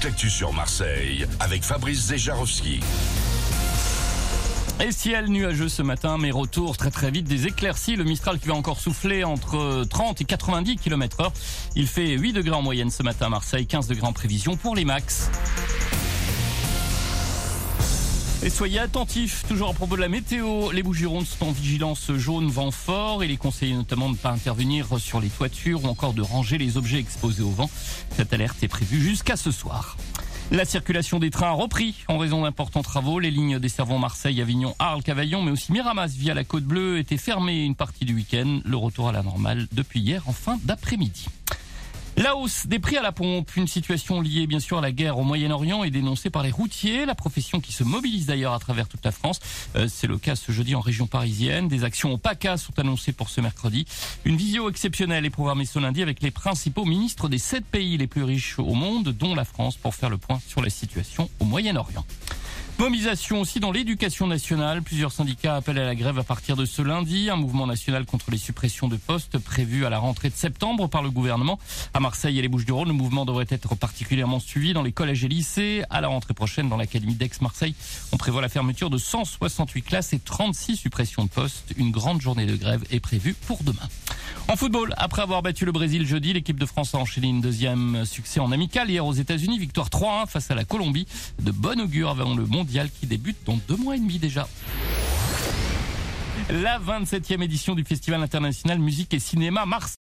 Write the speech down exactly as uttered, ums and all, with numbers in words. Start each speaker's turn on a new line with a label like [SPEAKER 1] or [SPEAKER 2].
[SPEAKER 1] toute l'actu sur Marseille avec Fabrice Zejarowski.
[SPEAKER 2] Et ciel nuageux ce matin, mais retour très très vite des éclaircies. Le Mistral qui va encore souffler entre trente et quatre-vingt-dix kilomètres heure. Il fait huit degrés en moyenne ce matin à Marseille, quinze degrés en prévision pour les max. Et soyez attentifs, toujours à propos de la météo, les Bouches-du-Rhône sont en vigilance jaune, vent fort. Il est conseillé notamment de ne pas intervenir sur les toitures ou encore de ranger les objets exposés au vent. Cette alerte est prévue jusqu'à ce soir. La circulation des trains a repris en raison d'importants travaux. Les lignes desservant Marseille, Avignon, Arles, Cavaillon, mais aussi Miramas via la Côte Bleue étaient fermées une partie du week-end. Le retour à la normale depuis hier en fin d'après-midi. La hausse des prix à la pompe, une situation liée bien sûr à la guerre au Moyen-Orient, est dénoncée par les routiers, la profession qui se mobilise d'ailleurs à travers toute la France. Euh, c'est le cas ce jeudi en région parisienne. Des actions au PACA sont annoncées pour ce mercredi. Une visio exceptionnelle est programmée ce lundi avec les principaux ministres des sept pays les plus riches au monde, dont la France, pour faire le point sur la situation au Moyen-Orient. Mobilisation aussi dans l'éducation nationale. Plusieurs syndicats appellent à la grève à partir de ce lundi. Un mouvement national contre les suppressions de postes prévu à la rentrée de septembre par le gouvernement. À Marseille et les Bouches-du-Rhône, le mouvement devrait être particulièrement suivi dans les collèges et lycées. À la rentrée prochaine, dans l'académie d'Aix-Marseille, on prévoit la fermeture de cent soixante-huit classes et trente-six suppressions de postes. Une grande journée de grève est prévue pour demain. En football, après avoir battu le Brésil jeudi, l'équipe de France a enchaîné une deuxième succès en amical hier aux États-Unis. Victoire trois à un face à la Colombie. De bon augure avant le mondial qui débute dans deux mois et demi déjà. La vingt-septième édition du Festival international musique et cinéma Marseille.